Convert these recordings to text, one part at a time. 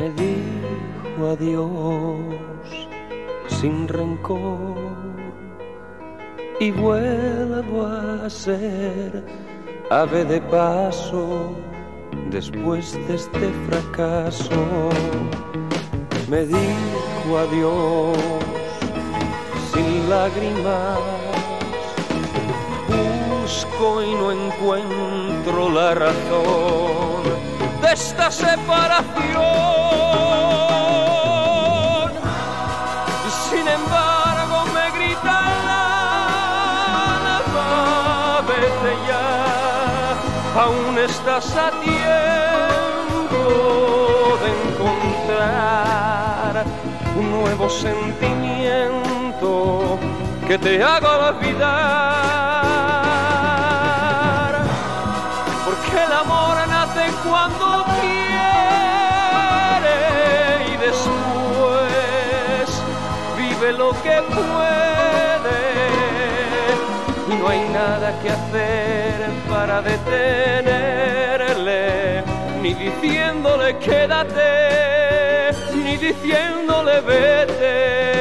Me dijo adiós sin rencor y vuelvo a ser ave de paso después de este fracaso. Me dijo adiós sin lágrimas, busco y no encuentro la razón de esta separación. Y sin embargo me grita la vete ya, aún estás a tiempo de encontrar un nuevo sentimiento que te haga olvidar, porque el amor nace cuando quiere y después vive lo que puede, y no hay nada que hacer para detenerle, ni diciéndole quédate, ni diciéndole vete.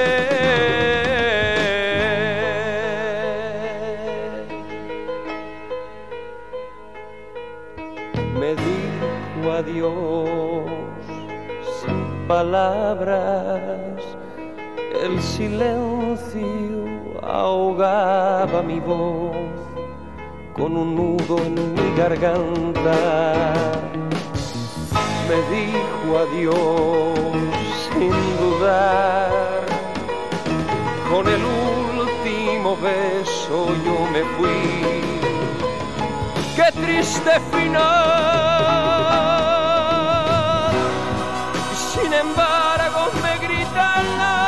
Me dijo adiós sin palabras, el silencio ahogaba mi voz con un nudo en mi garganta. Me dijo adiós sin dudar, con el último beso yo me fui. ¡Qué triste final! Sin embargo me gritan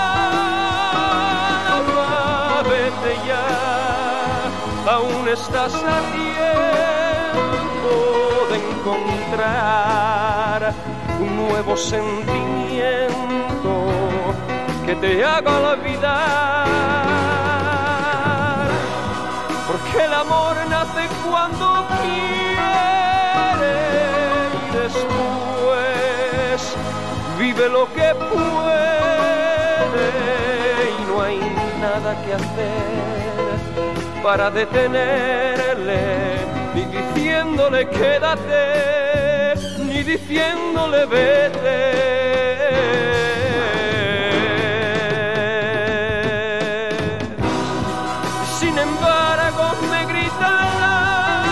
vete ya, aún estás a tiempo de encontrar un nuevo sentimiento que te haga olvidar, porque el amor nace cuando quiere y después vive lo que puede, y no hay nada que hacer para detenerle, ni diciéndole quédate, ni diciéndole vete. Sin embargo me gritan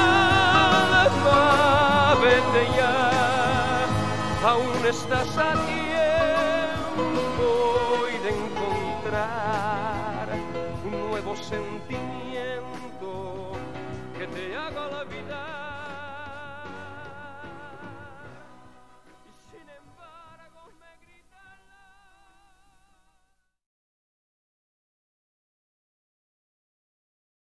vete ya, aún estás aquí.